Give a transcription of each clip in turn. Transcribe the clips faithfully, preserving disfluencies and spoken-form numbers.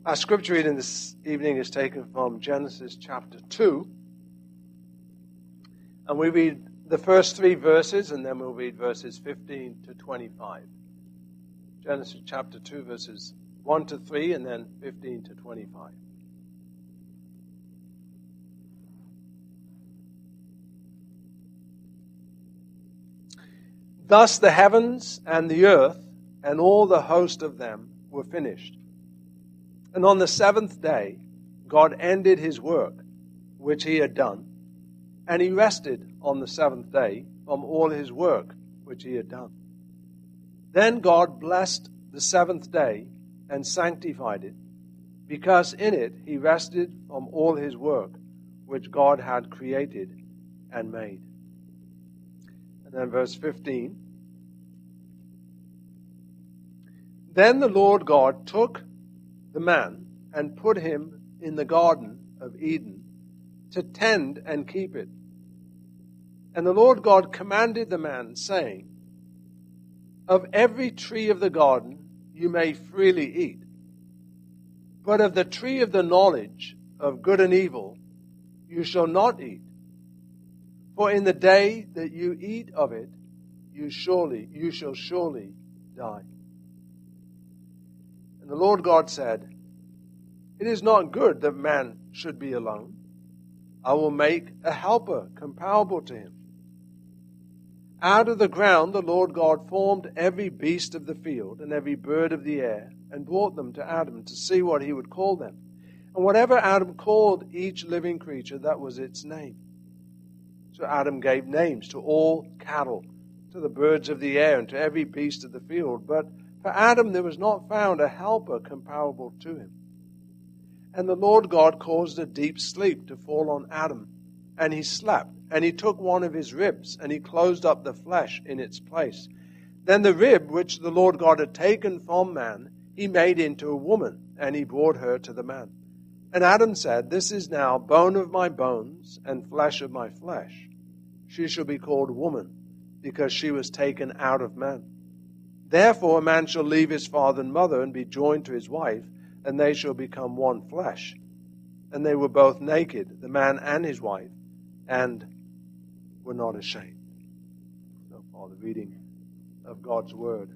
Our scripture reading this evening is taken from Genesis chapter two. And we read the first three verses, and then we'll read verses fifteen to twenty-five. Genesis chapter two, verses one to three, and then fifteen to twenty-five. Thus the heavens and the earth and all the host of them were finished. And on the seventh day, God ended his work, which he had done, and he rested on the seventh day from all his work, which he had done. Then God blessed the seventh day and sanctified it, because in it he rested from all his work, which God had created and made. And then verse fifteen. Then the Lord God took the man and put him in the Garden of Eden to tend and keep it. And the Lord God commanded the man, saying, Of every tree of the garden you may freely eat, but of the tree of the knowledge of good and evil you shall not eat. For in the day that you eat of it, you surely, you shall surely die. And the Lord God said, It is not good that man should be alone. I will make a helper comparable to him. Out of the ground the Lord God formed every beast of the field and every bird of the air, and brought them to Adam to see what he would call them. And whatever Adam called each living creature, that was its name. So Adam gave names to all cattle, to the birds of the air, and to every beast of the field. But for Adam there was not found a helper comparable to him. And the Lord God caused a deep sleep to fall on Adam, and he slept. And he took one of his ribs, and he closed up the flesh in its place. Then the rib which the Lord God had taken from man, he made into a woman, and he brought her to the man. And Adam said, This is now bone of my bones, and flesh of my flesh. She shall be called woman, because she was taken out of man. Therefore a man shall leave his father and mother, and be joined to his wife, and they shall become one flesh. And they were both naked, the man and his wife, and were not ashamed. So far, the reading of God's Word.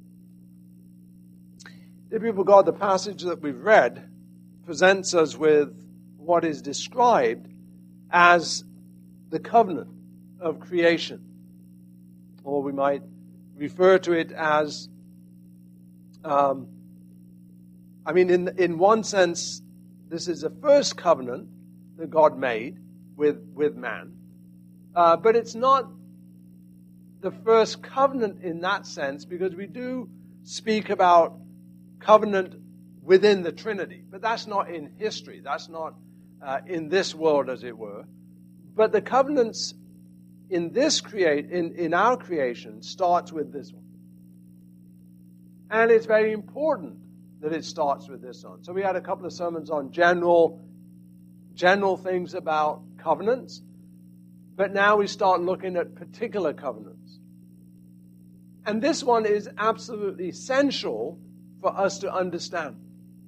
Dear people of God, the passage that we've read presents us with what is described as the covenant of creation. Or we might refer to it as, um, I mean, in, in one sense, this is the first covenant that God made with, with man. Uh, but it's not the first covenant in that sense, because we do speak about covenant within the Trinity. But that's not in history. That's not uh, in this world, as it were. But the covenants in this create in, in our creation starts with this one. And it's very important that it starts with this one. So we had a couple of sermons on general, general things about covenants. But now we start looking at particular covenants. And this one is absolutely essential for us to understand.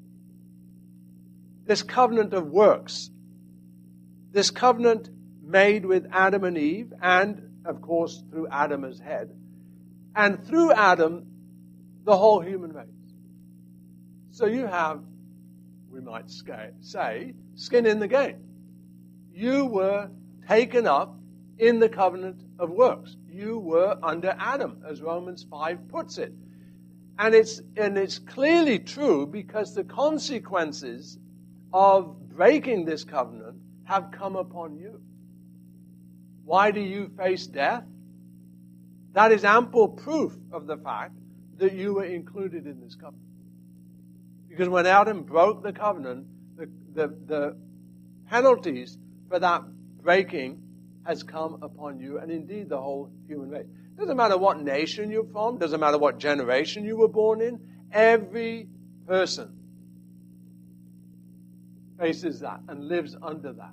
This covenant of works. This covenant made with Adam and Eve, and, of course, through Adam as head. And through Adam, the whole human race. So you have, we might say, skin in the game. You were taken up in the covenant of works. You were under Adam, as Romans five puts it. And it's, and it's clearly true because the consequences of breaking this covenant have come upon you. Why do you face death? That is ample proof of the fact that you were included in this covenant. Because when Adam broke the covenant, the, the, the penalties for that breaking has come upon you, and indeed the whole human race. Doesn't matter what nation you're from, doesn't matter what generation you were born in, every person faces that and lives under that.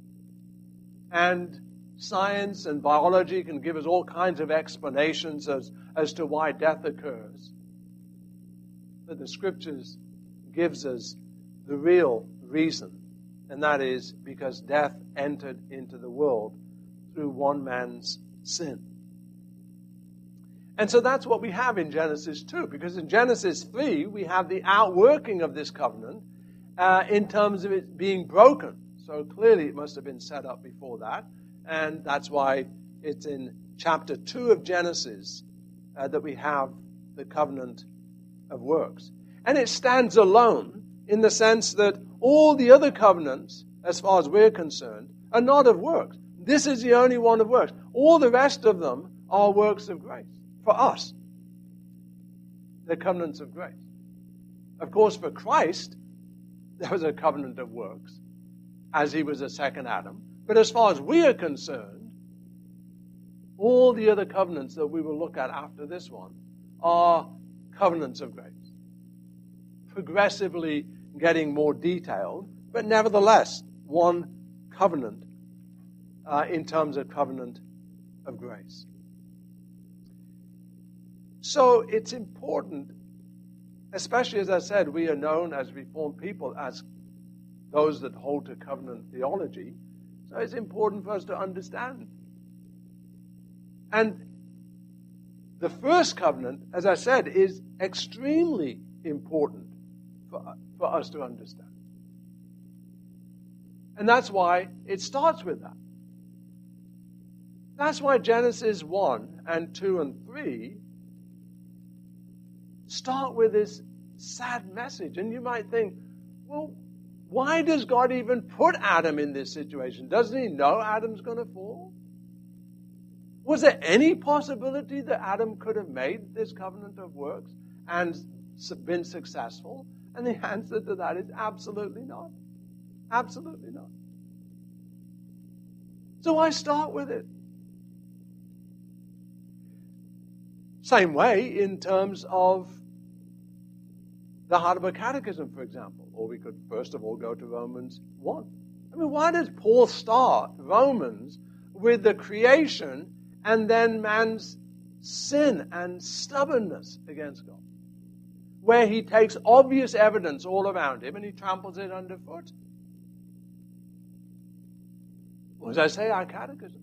And science and biology can give us all kinds of explanations as, as to why death occurs. But the Scriptures gives us the real reason, and that is because death entered into the world through one man's sin. And so that's what we have in Genesis two, because in Genesis three, we have the outworking of this covenant uh, in terms of it being broken. So clearly it must have been set up before that, and that's why it's in chapter two of Genesis uh, that we have the covenant of works. And it stands alone in the sense that all the other covenants, as far as we're concerned, are not of works. This is the only one of works. All the rest of them are works of grace. For us, the covenants of grace. Of course, for Christ, there was a covenant of works, as he was a second Adam. But as far as we are concerned, all the other covenants that we will look at after this one are covenants of grace. Progressively getting more detailed, but nevertheless, one covenant uh, in terms of covenant of grace. So it's important, especially as I said, we are known as Reformed people as those that hold to covenant theology. So it's important for us to understand. And the first covenant, as I said, is extremely important for, for us to understand. And that's why it starts with that. That's why Genesis one and two and three start with this sad message. And you might think, well, why does God even put Adam in this situation? Doesn't he know Adam's going to fall? Was there any possibility that Adam could have made this covenant of works and been successful? And the answer to that is absolutely not. Absolutely not. So I start with it. Same way in terms of the Heidelberg Catechism, for example. Or we could first of all go to Romans one. I mean, why does Paul start Romans with the creation and then man's sin and stubbornness against God? Where he takes obvious evidence all around him and he tramples it underfoot. Well, as I say, our catechism.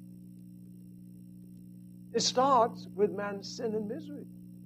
It starts with man's sin and misery.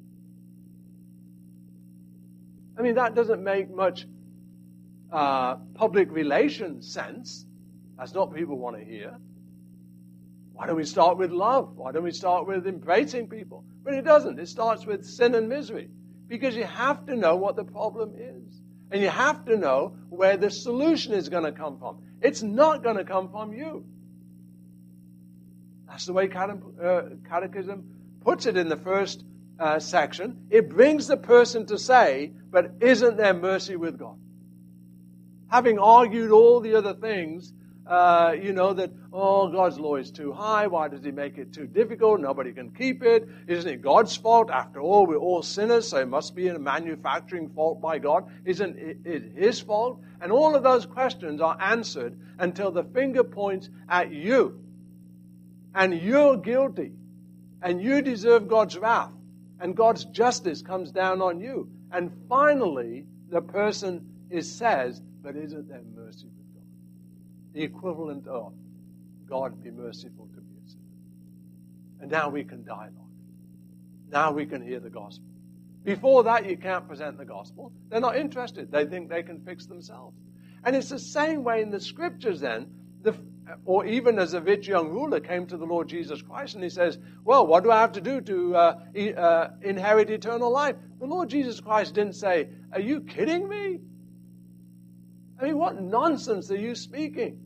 I mean, that doesn't make much uh, public relations sense. That's not what people want to hear. Why don't we start with love? Why don't we start with embracing people? But it doesn't. It starts with sin and misery. Because you have to know what the problem is. And you have to know where the solution is going to come from. It's not going to come from you. That's the way Catechism puts it in the first uh, section. It brings the person to say, but isn't there mercy with God? Having argued all the other things, uh, you know, that, oh, God's law is too high. Why does he make it too difficult? Nobody can keep it. Isn't it God's fault? After all, we're all sinners, so it must be a manufacturing fault by God. Isn't it his fault? And all of those questions are answered until the finger points at you. And you're guilty. And you deserve God's wrath. And God's justice comes down on you. And finally, the person is says, but isn't there mercy with God? The equivalent of, God be merciful to me, a sinner. And now we can dialogue. Now we can hear the gospel. Before that, you can't present the gospel. They're not interested. They think they can fix themselves. And it's the same way in the scriptures then, the, or even as a rich young ruler came to the Lord Jesus Christ and he says, well, what do I have to do to uh, e- uh, inherit eternal life? The Lord Jesus Christ didn't say, are you kidding me? I mean, what nonsense are you speaking?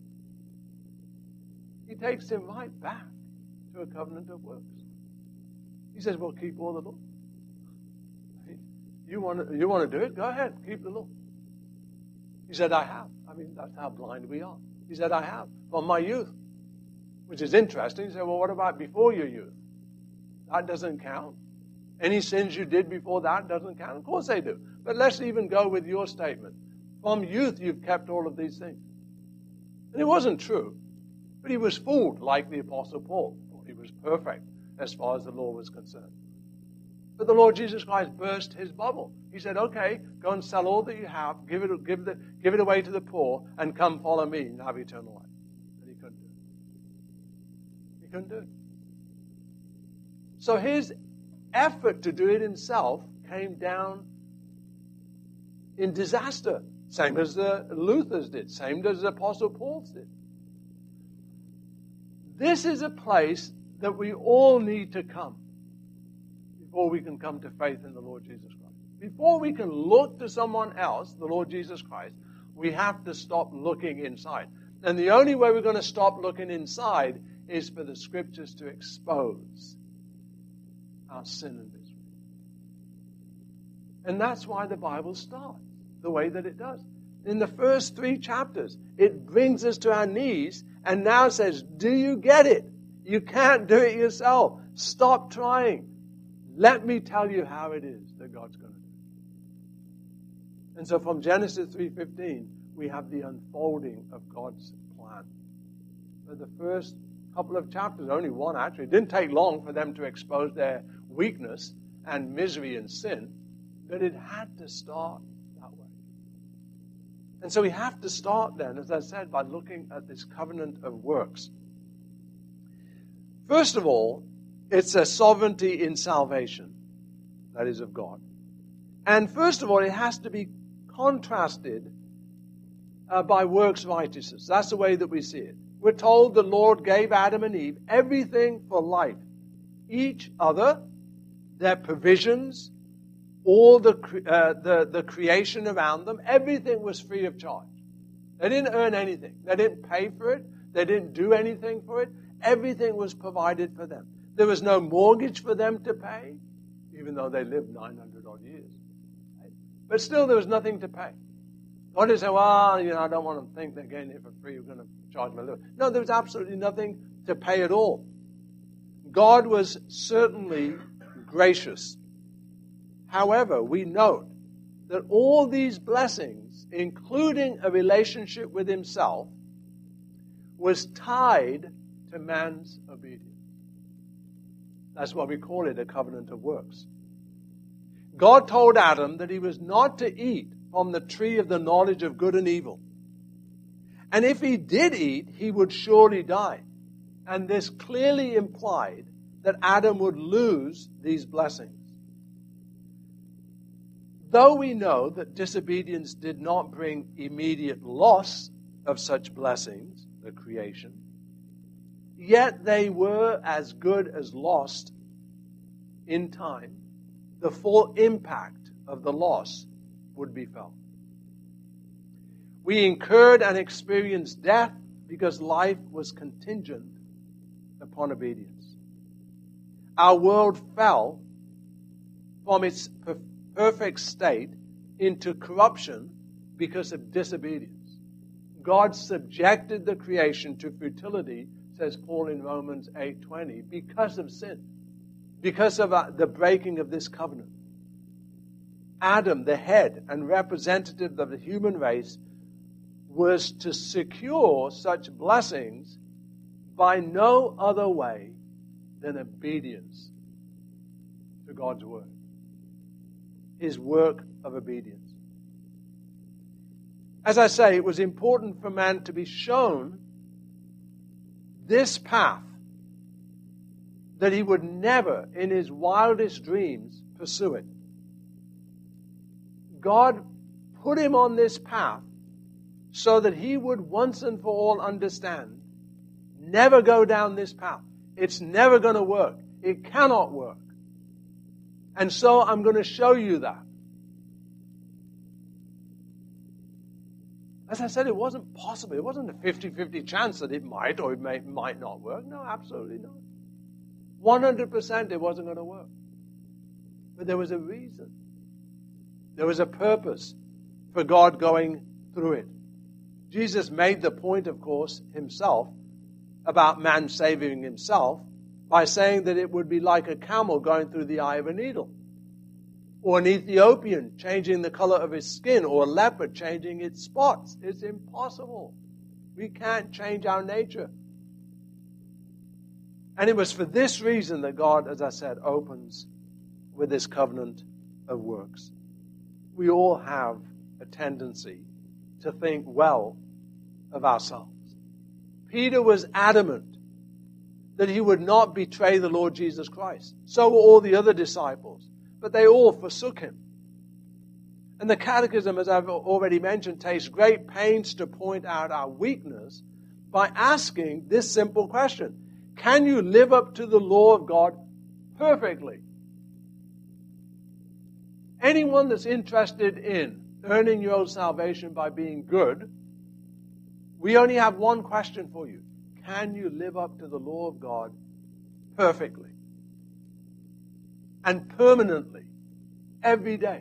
He takes him right back to a covenant of works. He says, well, keep all the law. You want to, you want to do it? Go ahead, keep the law. He said, I have. I mean, that's how blind we are. He said, I have, from my youth. Which is interesting. He said, well, what about before your youth? That doesn't count. Any sins you did before that doesn't count? Of course they do. But let's even go with your statement. From youth you've kept all of these things. And it wasn't true. But he was fooled, like the Apostle Paul. He was perfect as far as the law was concerned. But the Lord Jesus Christ burst his bubble. He said, okay, go and sell all that you have, give it, give, the, give it away to the poor, and come follow me and have eternal life. And he couldn't do it. He couldn't do it. So his effort to do it himself came down in disaster. Same as the Luther's did. Same as the Apostle Paul's did. This is a place that we all need to come before we can come to faith in the Lord Jesus Christ. Before we can look to someone else, the Lord Jesus Christ, we have to stop looking inside. And the only way we're going to stop looking inside is for the Scriptures to expose our sin and misery. And that's why the Bible starts the way that it does. In the first three chapters, it brings us to our knees and now says, do you get it? You can't do it yourself. Stop trying. Let me tell you how it is that God's going to do it. And so from Genesis three fifteen, we have the unfolding of God's plan. For the first couple of chapters, only one actually, it didn't take long for them to expose their weakness and misery and sin, but it had to start that way. And so we have to start then, as I said, by looking at this covenant of works. First of all, it's a sovereignty in salvation, that is of God. And first of all, it has to be contrasted uh, by works righteousness. That's the way that we see it. We're told the Lord gave Adam and Eve everything for life. Each other, their provisions, all the, uh, the, the creation around them, everything was free of charge. They didn't earn anything. They didn't pay for it. They didn't do anything for it. Everything was provided for them. There was no mortgage for them to pay, even though they lived nine hundred odd years. But still, there was nothing to pay. God didn't say, well, you know, I don't want to think they're getting it for free. We're going to charge them a little. No, there was absolutely nothing to pay at all. God was certainly gracious. However, we note that all these blessings, including a relationship with himself, was tied to man's obedience. That's why we call it a covenant of works. God told Adam that he was not to eat from the tree of the knowledge of good and evil. And if he did eat, he would surely die. And this clearly implied that Adam would lose these blessings. Though we know that disobedience did not bring immediate loss of such blessings, the creation, yet they were as good as lost in time. The full impact of the loss would be felt. We incurred and experienced death because life was contingent upon obedience. Our world fell from its per- perfect state into corruption because of disobedience. God subjected the creation to futility, says Paul in Romans eight twenty, because of sin, because of uh, the breaking of this covenant. Adam, the head and representative of the human race, was to secure such blessings by no other way than obedience to God's word, his work of obedience. As I say, it was important for man to be shown this path that he would never, in his wildest dreams, pursue it. God put him on this path so that he would once and for all understand, never go down this path. It's never going to work. It cannot work. And so I'm going to show you that. As I said, it wasn't possible. It wasn't a fifty-fifty chance that it might or it may, might not work. No, absolutely not. one hundred percent it wasn't going to work. But there was a reason. There was a purpose for God going through it. Jesus made the point, of course, himself, about man saving himself by saying that it would be like a camel going through the eye of a needle, or an Ethiopian changing the color of his skin, or a leopard changing its spots. It's impossible. We can't change our nature. And it was for this reason that God, as I said, opens with this covenant of works. We all have a tendency to think well of ourselves. Peter was adamant that he would not betray the Lord Jesus Christ. So were all the other disciples, but they all forsook him. And the Catechism, as I've already mentioned, takes great pains to point out our weakness by asking this simple question: can you live up to the law of God perfectly? Anyone that's interested in earning your own salvation by being good, we only have one question for you. Can you live up to the law of God perfectly and permanently every day?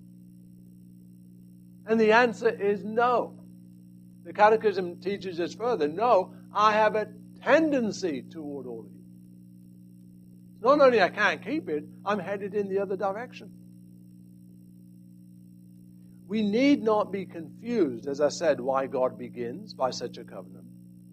And the answer is no. The Catechism teaches us further. No, I have a tendency toward all these. Not only I can't keep it, I'm headed in the other direction. We need not be confused, as I said, why God begins by such a covenant,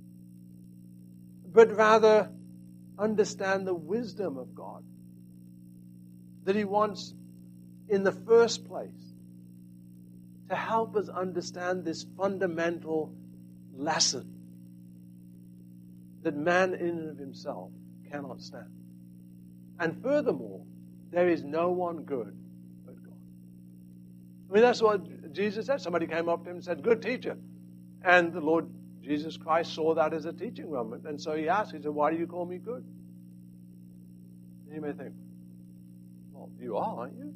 but rather understand the wisdom of God, that He wants in the first place to help us understand this fundamental lesson that man in and of himself cannot stand. And furthermore, there is no one good but God. I mean, that's what Jesus said. Somebody came up to him and said, "Good teacher." And the Lord Jesus Christ saw that as a teaching moment. And so he asked, he said, "Why do you call me good?" And you may think, well, you are, aren't you?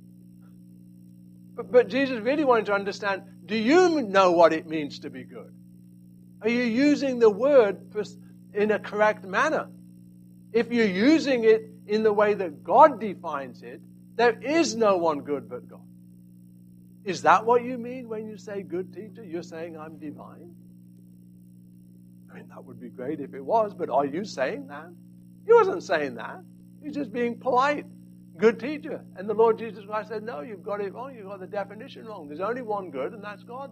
But, but Jesus really wanted to understand, do you know what it means to be good? Are you using the word in a correct manner? If you're using it in the way that God defines it, there is no one good but God. Is that what you mean when you say good teacher? You're saying I'm divine? I mean, that would be great if it was, but are you saying that? He wasn't saying that. He's just being polite. Good teacher. And the Lord Jesus Christ said, no, you've got it wrong. You've got the definition wrong. There's only one good, and that's God.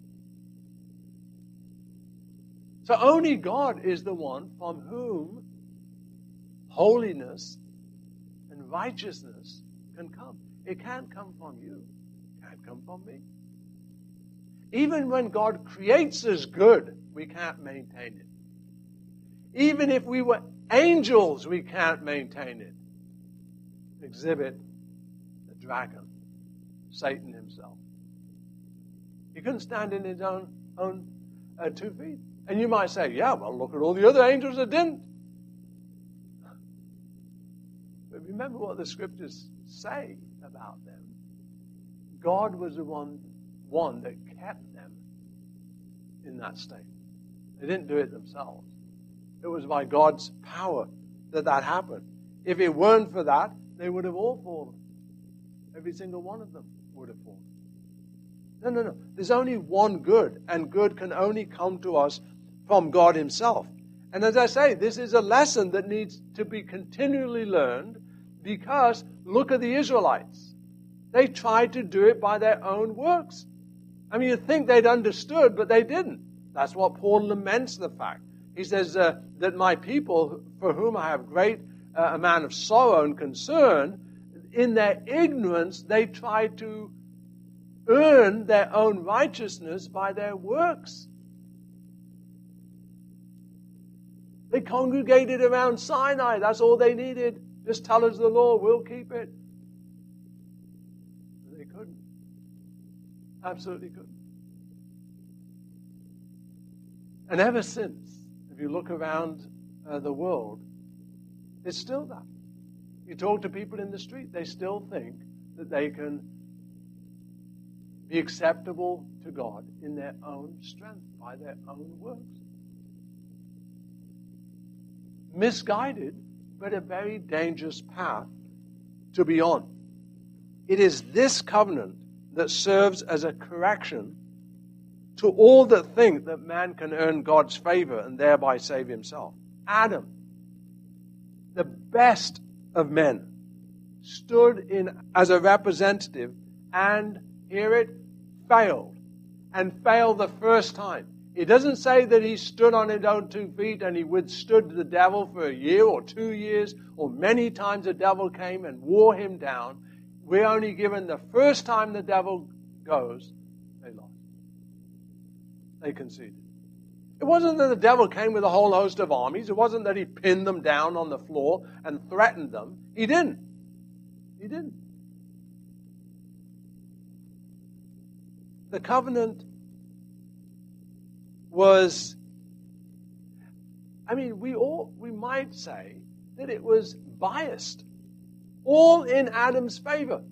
So only God is the one from whom holiness and righteousness can come. It can't come from you. It can't come from me. Even when God creates us good, we can't maintain it. Even if we were angels, we can't maintain it. Exhibit the dragon, Satan himself. He couldn't stand in his own, own uh, two feet. And you might say, yeah, well, look at all the other angels that didn't. But remember what the scriptures say about them. God was the one, one that kept them in that state. They didn't do it themselves. It was by God's power that that happened. If it weren't for that, they would have all fallen. Every single one of them would have fallen. No, no, no. There's only one good, and good can only come to us from God Himself. And as I say, this is a lesson that needs to be continually learned, because look at the Israelites. They tried to do it by their own works. I mean, you'd think they'd understood, but they didn't. That's what Paul laments the fact. He says uh, that my people, for whom I have great uh, amount of sorrow and concern, in their ignorance, they tried to earn their own righteousness by their works. They congregated around Sinai. That's all they needed. Just tell us the law, we'll keep it. They couldn't. Absolutely couldn't. And ever since, if you look around uh, the world, it's still that. You talk to people in the street, they still think that they can be acceptable to God in their own strength, by their own works. Misguided, but a very dangerous path to be on. It is this covenant that serves as a correction to all that think that man can earn God's favor and thereby save himself. Adam, the best of men, stood in as a representative and, hear it, failed. And failed the first time. It doesn't say that he stood on his own two feet and he withstood the devil for a year or two years or many times the devil came and wore him down. We're only given the first time the devil goes, they lost. They conceded. It wasn't that the devil came with a whole host of armies. It wasn't that he pinned them down on the floor and threatened them. He didn't. He didn't. The covenant was, I mean, we all, we might say that it was biased, all in Adam's favor.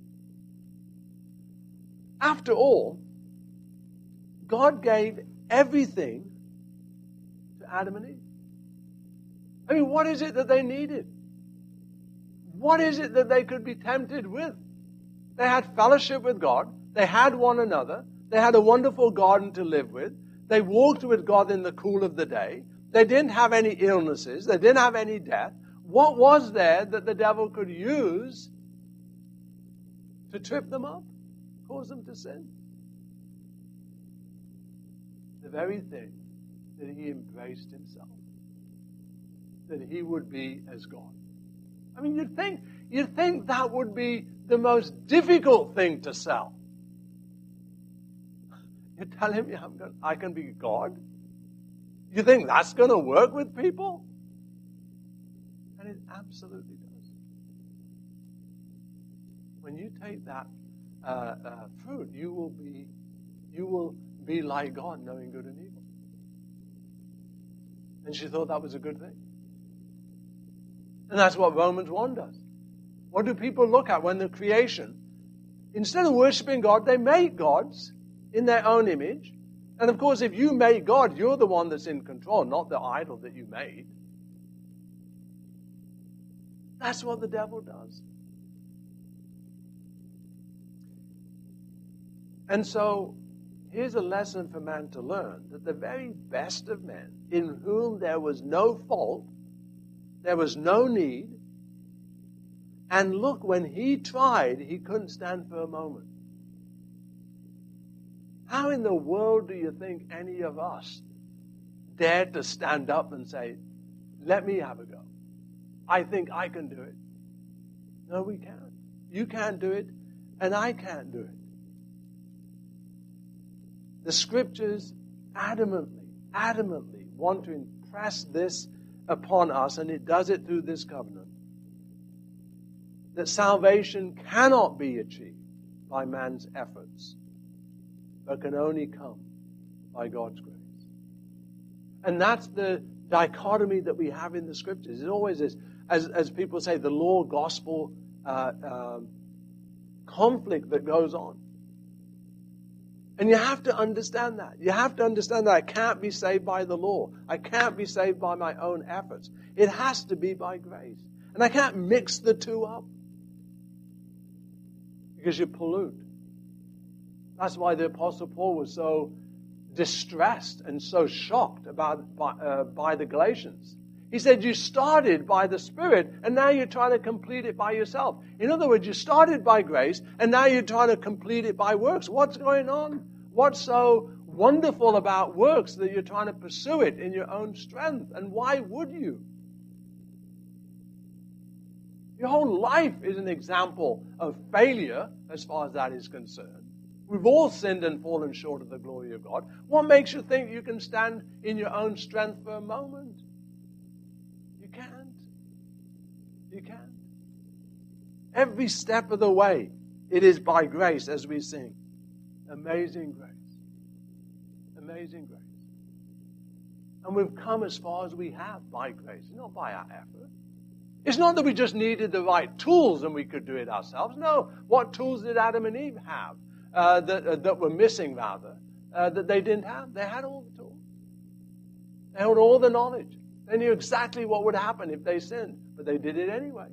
After all, God gave everything to Adam and Eve. I mean, what is it that they needed? What is it that they could be tempted with? They had fellowship with God. They had one another. They had a wonderful garden to live with. They walked with God in the cool of the day. They didn't have any illnesses. They didn't have any death. What was there that the devil could use to trip them up, cause them to sin? The very thing that he embraced himself, that he would be as God. I mean, you'd think, you'd think that would be the most difficult thing to sell. You tell him, yeah, I'm gonna, I can be God? You think that's going to work with people? And it absolutely does. When you take that uh, uh, fruit, you will be, you will be like God, knowing good and evil. And she thought that was a good thing. And that's what Romans one does. What do people look at when the creation, instead of worshiping God, they make gods in their own image. And of course, if you made God, you're the one that's in control, not the idol that you made. That's what the devil does. And so, here's a lesson for man to learn, that the very best of men, in whom there was no fault, there was no need, and look, when he tried, he couldn't stand for a moment. How in the world do you think any of us dared to stand up and say, let me have a go? I think I can do it. No, we can't. You can't do it, and I can't do it. The Scriptures adamantly, adamantly want to impress this upon us, and it does it through this covenant, that salvation cannot be achieved by man's efforts, but can only come by God's grace. And that's the dichotomy that we have in the Scriptures. It always is, as, as people say, the law-gospel uh, um, conflict that goes on. And you have to understand that. You have to understand that I can't be saved by the law. I can't be saved by my own efforts. It has to be by grace. And I can't mix the two up, because you pollute. That's why the Apostle Paul was so distressed and so shocked about by, uh, by the Galatians. He said, you started by the Spirit, and now you're trying to complete it by yourself. In other words, you started by grace, and now you're trying to complete it by works. What's going on? What's so wonderful about works that you're trying to pursue it in your own strength? And why would you? Your whole life is an example of failure as far as that is concerned. We've all sinned and fallen short of the glory of God. What makes you think you can stand in your own strength for a moment? You can't. You can't. Every step of the way, it is by grace, as we sing. Amazing grace. Amazing grace. And we've come as far as we have by grace, not by our effort. It's not that we just needed the right tools and we could do it ourselves. No. What tools did Adam and Eve have? Uh, that, uh, that were missing, rather, uh, that they didn't have. They had all the tools. They had all the knowledge. They knew exactly what would happen if they sinned, but they did it anyway.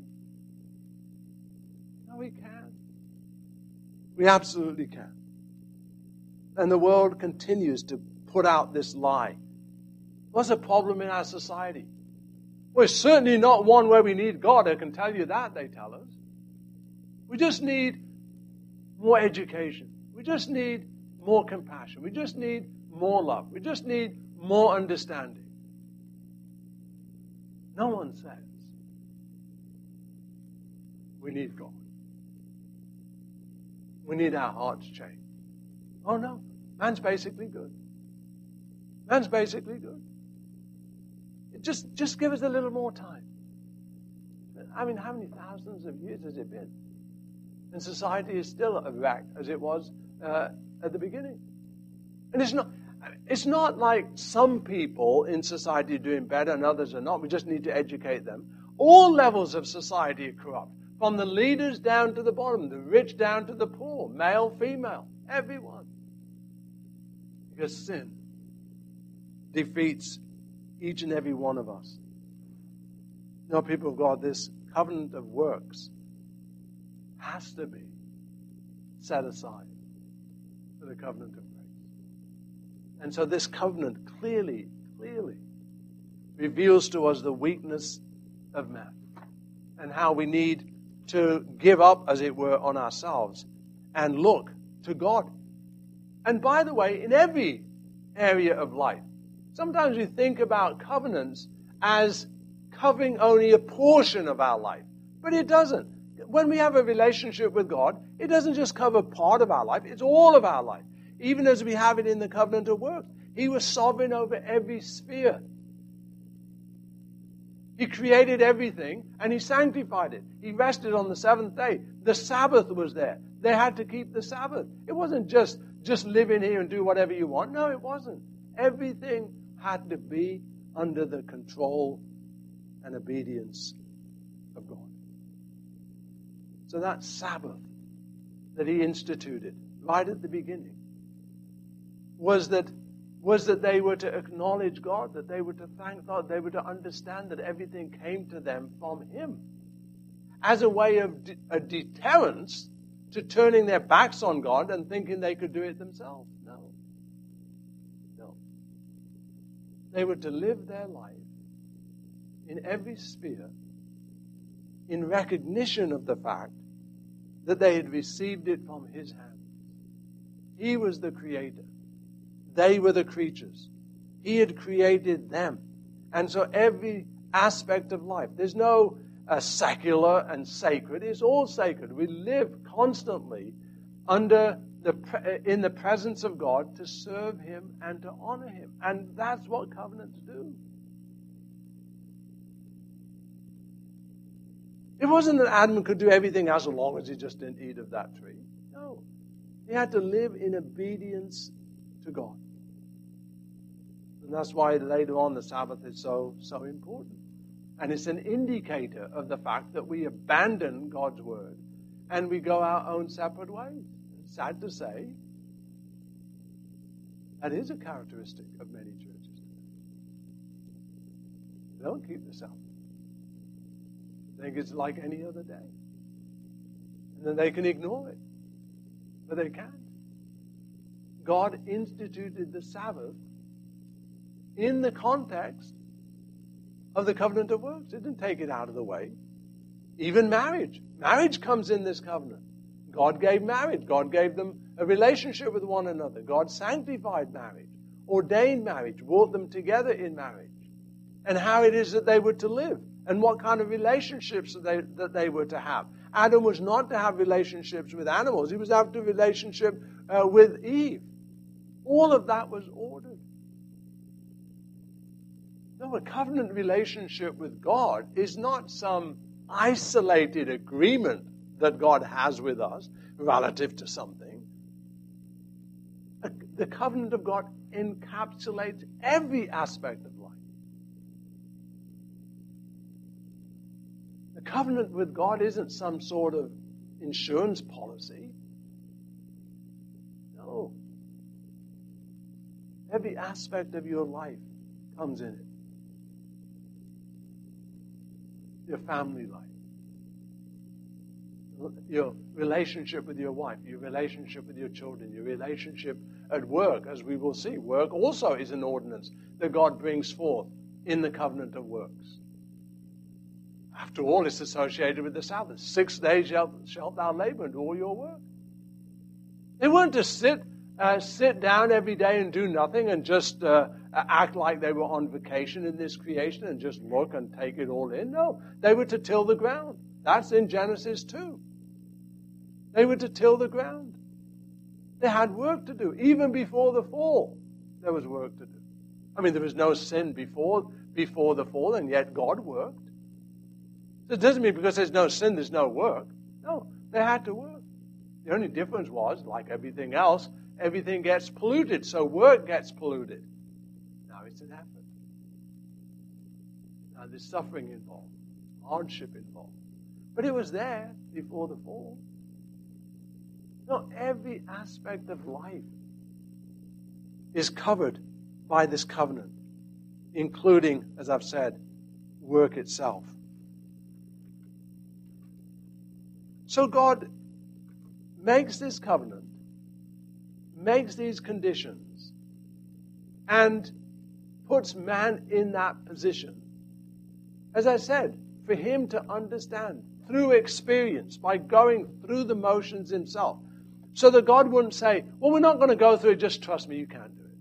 No, we can. We absolutely can. And the world continues to put out this lie. What's the problem in our society? Well, it's certainly not one where we need God. I can tell you that, they tell us. We just need more education. We just need more compassion. We just need more love. We just need more understanding. No one says we need God. We need our hearts changed. Oh no, man's basically good. Man's basically good. Just, just give us a little more time. I mean, how many thousands of years has it been? And society is still a wreck as it was uh, at the beginning. And it's not, it's not like some people in society are doing better and others are not. We just need to educate them. All levels of society are corrupt. From the leaders down to the bottom, the rich down to the poor, male, female, everyone. Because sin defeats each and every one of us. No, people of God, this covenant of works has to be set aside for the covenant of grace. And so this covenant clearly, clearly reveals to us the weakness of man and how we need to give up, as it were, on ourselves and look to God. And by the way, in every area of life, sometimes we think about covenants as covering only a portion of our life. But it doesn't. When we have a relationship with God, it doesn't just cover part of our life, it's all of our life. Even as we have it in the covenant of works. He was sovereign over every sphere. He created everything and He sanctified it. He rested on the seventh day. The Sabbath was there. They had to keep the Sabbath. It wasn't just, just live in here and do whatever you want. No, it wasn't. Everything had to be under the control and obedience of God. So that Sabbath that He instituted right at the beginning was that was that they were to acknowledge God, that they were to thank God, they were to understand that everything came to them from Him as a way of de- a deterrence to turning their backs on God and thinking they could do it themselves. No. No. They were to live their life in every sphere in recognition of the fact that they had received it from His hand. He was the Creator. They were the creatures. He had created them. And so every aspect of life, there's no uh, secular and sacred. It's all sacred. We live constantly under the pre- in the presence of God to serve Him and to honor Him. And that's what covenants do. It wasn't that Adam could do everything as long as he just didn't eat of that tree. No. He had to live in obedience to God. And that's why later on the Sabbath is so, so important. And it's an indicator of the fact that we abandon God's word and we go our own separate ways. Sad to say, that is a characteristic of many churches today. They don't keep the Sabbath. They think it's like any other day. And then they can ignore it. But they can't. God instituted the Sabbath in the context of the covenant of works. It didn't take it out of the way. Even marriage. Marriage comes in this covenant. God gave marriage. God gave them a relationship with one another. God sanctified marriage, ordained marriage, brought them together in marriage, and how it is that they were to live, and what kind of relationships that they, that they were to have. Adam was not to have relationships with animals. He was to have a relationship uh, with Eve. All of that was ordered. No, a covenant relationship with God is not some isolated agreement that God has with us relative to something. The covenant of God encapsulates every aspect of life. The covenant with God isn't some sort of insurance policy. No. Every aspect of your life comes in it. Your family life, your relationship with your wife, your relationship with your children, your relationship at work, as we will see. Work also is an ordinance that God brings forth in the covenant of works. After all, it's associated with the Sabbath. Six days shalt, shalt thou labor and do all your work. They weren't to sit uh, sit down every day and do nothing and just uh, act like they were on vacation in this creation and just look and take it all in. No, they were to till the ground. That's in Genesis two. They were to till the ground. They had work to do. Even before the fall, there was work to do. I mean, there was no sin before, before the fall, and yet God worked. So it doesn't mean because there's no sin, there's no work. No, they had to work. The only difference was, like everything else, everything gets polluted, so work gets polluted. Now it's an effort. Now there's suffering involved, hardship involved. But it was there before the fall. Not every aspect of life is covered by this covenant, including, as I've said, work itself. So God makes this covenant, makes these conditions, and puts man in that position. As I said, for him to understand through experience, by going through the motions himself, so that God wouldn't say, well, we're not going to go through it, just trust me, you can't do it.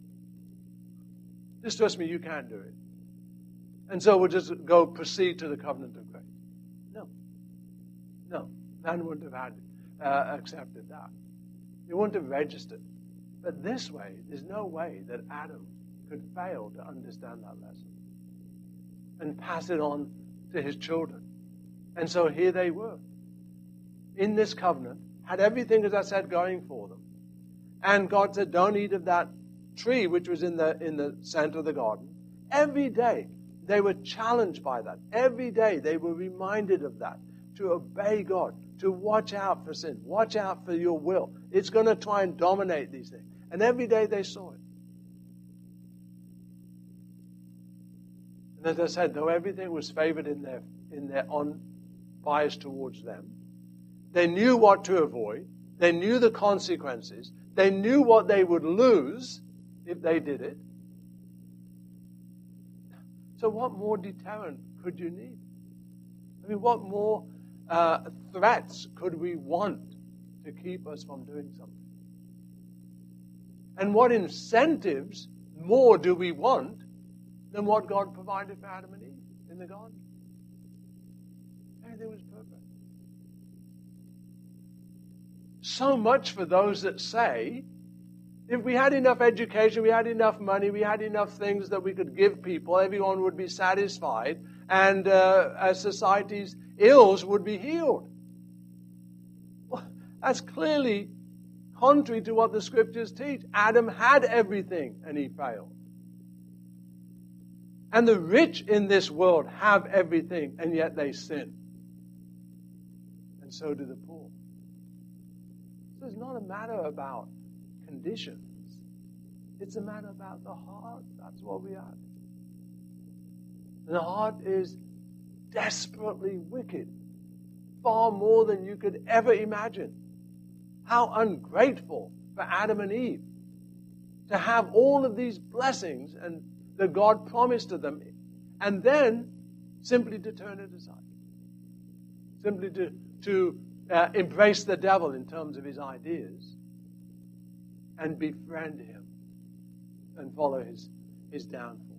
Just trust me, you can't do it. And so we'll just go proceed to the covenant of grace. No. No. Man wouldn't have had uh, accepted that. He wouldn't have registered. But this way, there's no way that Adam could fail to understand that lesson and pass it on to his children. And so here they were, in this covenant, had everything, as I said, going for them. And God said, don't eat of that tree which was in the in the center of the garden. Every day they were challenged by that. Every day they were reminded of that, to obey God, to watch out for sin, watch out for your will. It's going to try and dominate these things. And every day they saw it. And as I said, though everything was favored in their in their on bias towards them, they knew what to avoid. They knew the consequences. They knew what they would lose if they did it. So what more deterrent could you need? I mean, what more uh, threats could we want to keep us from doing something? And what incentives more do we want than what God provided for Adam and Eve in the garden? Everything was perfect. So much for those that say, if we had enough education, we had enough money, we had enough things that we could give people, everyone would be satisfied, and uh, as society's ills would be healed. Well, that's clearly contrary to what the Scriptures teach. Adam had everything, and he failed. And the rich in this world have everything, and yet they sin. And so do the poor. So it's not a matter about conditions. It's a matter about the heart. That's what we are. And the heart is desperately wicked, far more than you could ever imagine. How ungrateful for Adam and Eve to have all of these blessings and that God promised to them, and then simply to turn it aside. Simply to, to uh, embrace the devil in terms of his ideas and befriend him and follow his, his downfall.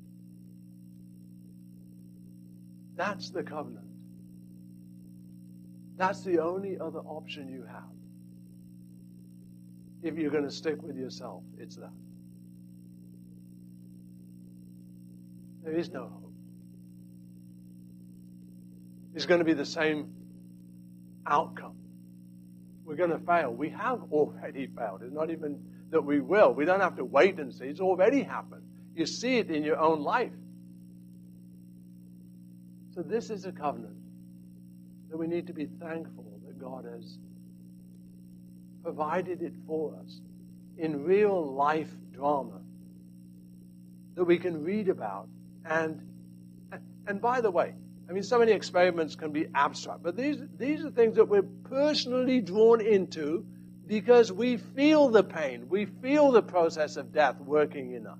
That's the covenant. That's the only other option you have. If you're going to stick with yourself, it's that. There is no hope. It's going to be the same outcome. We're going to fail. We have already failed. It's not even that we will. We don't have to wait and see. It's already happened. You see it in your own life. So this is a covenant that we need to be thankful that God has provided it for us in real life drama that we can read about. And and by the way, I mean, so many experiments can be abstract, but these these are things that we're personally drawn into because we feel the pain, we feel the process of death working in us.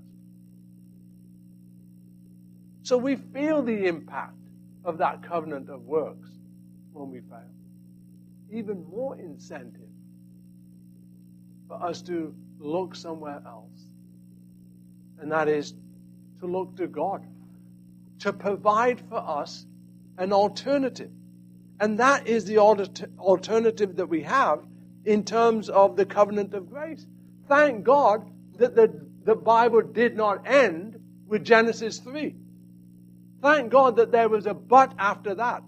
So we feel the impact of that covenant of works when we fail. Even more incentive for us to look somewhere else. And that is to look to God, to provide for us an alternative. And that is the alternative that we have in terms of the covenant of grace. Thank God that the, the Bible did not end with Genesis three. Thank God that there was a but after that.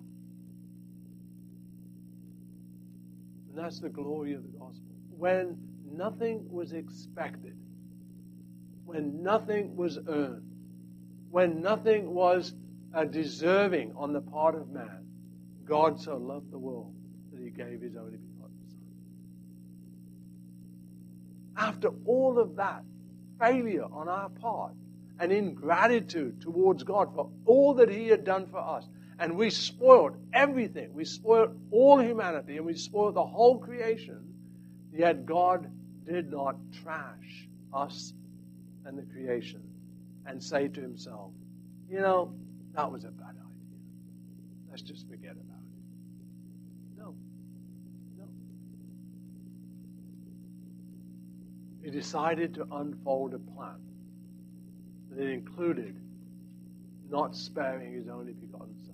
And that's the glory of the gospel. When nothing was expected, when nothing was earned, when nothing was uh, deserving on the part of man, God so loved the world that He gave His only begotten Son. After all of that failure on our part and ingratitude towards God for all that He had done for us, and we spoiled everything, we spoiled all humanity, and we spoiled the whole creation, yet God did not trash us and the creation and say to Himself, you know, that was a bad idea. Let's just forget about it. No. No. He decided to unfold a plan that included not sparing His only begotten Son,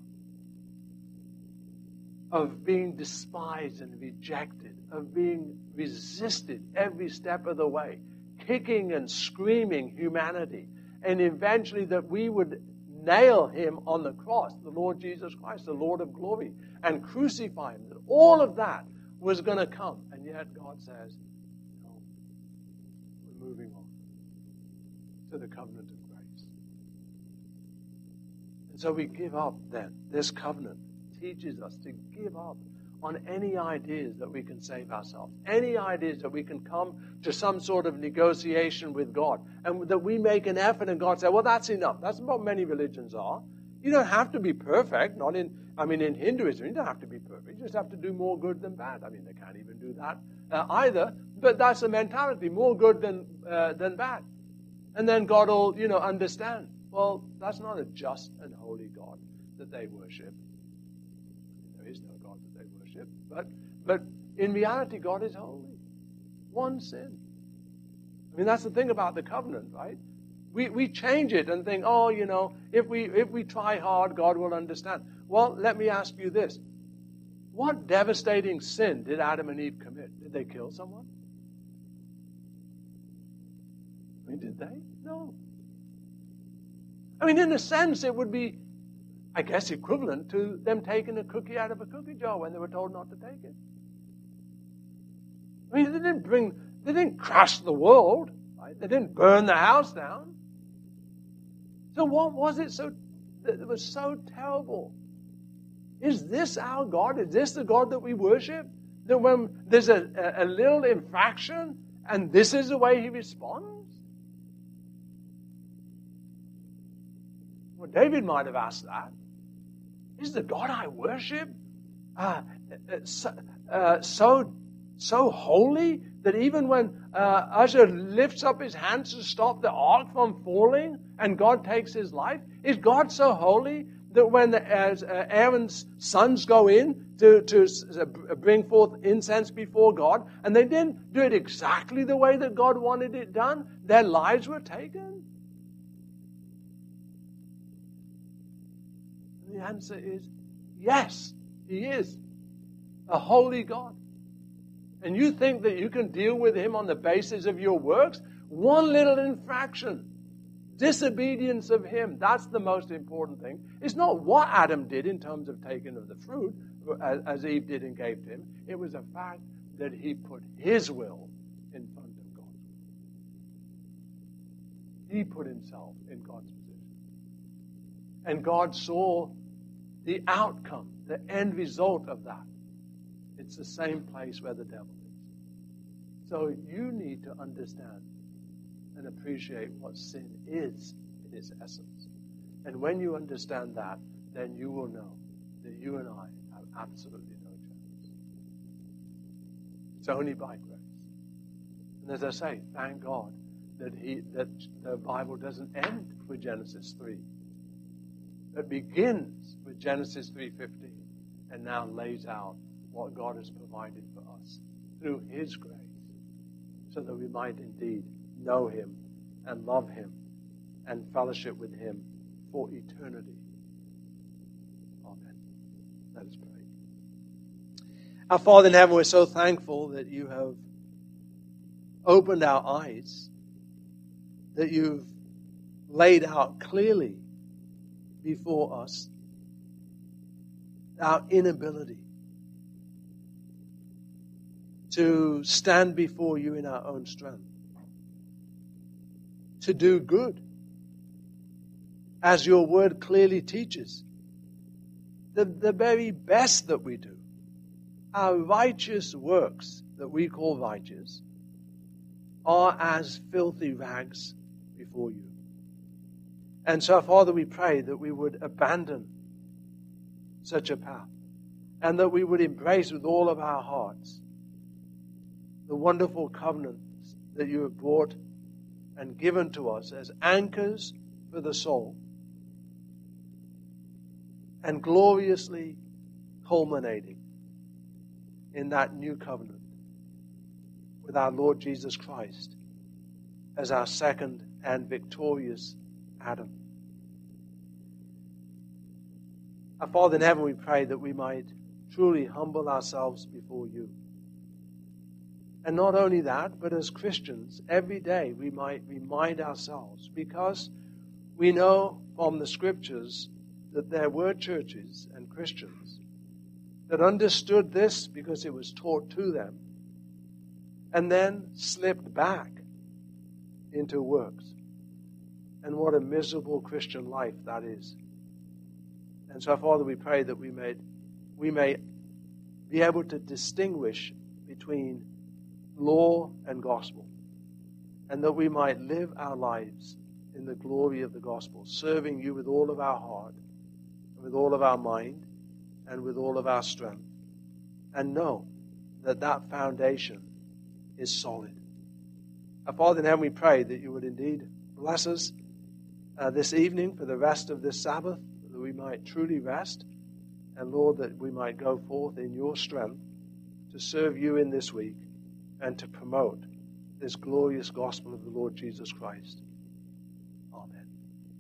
of being despised and rejected, of being resisted every step of the way, kicking and screaming humanity, and eventually that we would nail Him on the cross, the Lord Jesus Christ, the Lord of glory, and crucify Him. That all of that was going to come. And yet God says, no, we're moving on to the covenant of grace. And so we give up then. This covenant teaches us to give up on any ideas that we can save ourselves, any ideas that we can come to some sort of negotiation with God, and that we make an effort and God says, well, that's enough. That's what many religions are. You don't have to be perfect. Not in, I mean, in Hinduism, you don't have to be perfect. You just have to do more good than bad. I mean, they can't even do that uh, either, but that's the mentality, more good than, uh, than bad. And then God will, you know, understand. Well, that's not a just and holy God that they worship. There is no God that they worship. But, but in reality, God is holy. One sin. I mean, that's the thing about the covenant, right? We we change it and think, oh, you know, if we if we try hard, God will understand. Well, let me ask you this. What devastating sin did Adam and Eve commit? Did they kill someone? I mean, did they? No. I mean, in a sense, it would be, I guess, equivalent to them taking a cookie out of a cookie jar when they were told not to take it. I mean, they didn't bring, they didn't crush the world, right? They didn't burn the house down. So what was it so that was so terrible? Is this our God? Is this the God that we worship? That when there's a, a, a little infraction, and this is the way He responds? Well, David might have asked that. Is the God I worship uh, so, uh, so so holy that even when uh, Uzzah lifts up his hands to stop the ark from falling and God takes his life, is God so holy that when the, as uh, Aaron's sons go in to, to uh, bring forth incense before God, and they didn't do it exactly the way that God wanted it done, their lives were taken? And the answer is yes, He is a holy God. And you think that you can deal with Him on the basis of your works? One little infraction, disobedience of Him, that's the most important thing. It's not what Adam did in terms of taking of the fruit, as Eve did and gave to him. It was the fact that he put his will in front of God's will. He put himself in God's position. And God saw the outcome, the end result of that. It's the same place where the devil is. So you need to understand and appreciate what sin is in its essence. And when you understand that, then you will know that you and I have absolutely no chance. It's only by grace. And as I say, thank God that he that the Bible doesn't end with Genesis three. It begins with Genesis three fifteen and now lays out what God has provided for us through His grace. so that we might indeed know him and love him and fellowship with him for eternity. Amen. Let us pray. Our Father in heaven, we're so thankful that you have opened our eyes, that you've laid out clearly before us our inability to stand before you in our own strength, to do good, as your word clearly teaches. The, the very best that we do, our righteous works that we call righteous, are as filthy rags before you. And so, Father, we pray that we would abandon such a path and that we would embrace with all of our hearts the wonderful covenants that you have brought and given to us as anchors for the soul, and gloriously culminating in that new covenant with our Lord Jesus Christ as our second and victorious Adam. Our Father in heaven, we pray that we might truly humble ourselves before you. And not only that, but as Christians, every day we might remind ourselves, because we know from the Scriptures that there were churches and Christians that understood this because it was taught to them, and then slipped back into works. And what a miserable Christian life that is. And so, Father, we pray that we may, we may be able to distinguish between law and gospel, and that we might live our lives in the glory of the gospel, serving you with all of our heart, with all of our mind, and with all of our strength, and know that that foundation is solid. Our Father in heaven, we pray that you would indeed bless us uh, this evening for the rest of this Sabbath, that we might truly rest, and Lord, that we might go forth in your strength to serve you in this week and to promote this glorious gospel of the Lord Jesus Christ. Amen.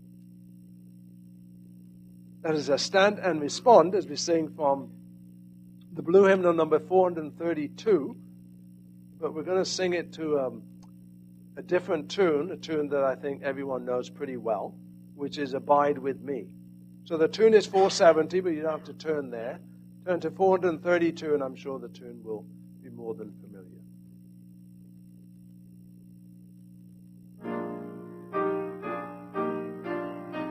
Let us stand and respond as we sing from the blue hymnal number four thirty-two, but we're going to sing it to um, a different tune, a tune that I think everyone knows pretty well, which is Abide With Me. So the tune is four seventy, but you don't have to turn there. Turn to four thirty-two, and I'm sure the tune will be more than familiar.